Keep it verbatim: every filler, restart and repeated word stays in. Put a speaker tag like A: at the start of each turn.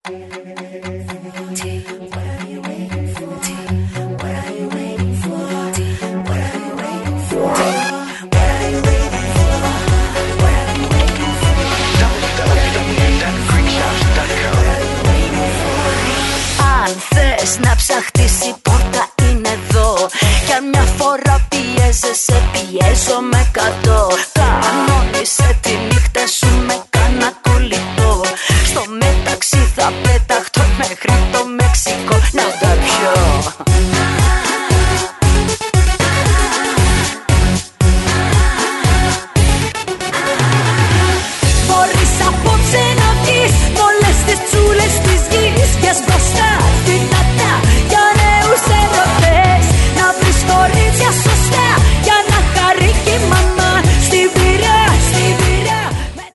A: Να ψαχτείς, η πόρτα είναι εδώ. Κι αν μια φορά πιέζεσαι, πιέζω με κατώ. Κανόνισε τη νύχτα σου με κάνα κολλητό. Στο μεταξύ θα πεταχτώ μέχρι το Μεξικό.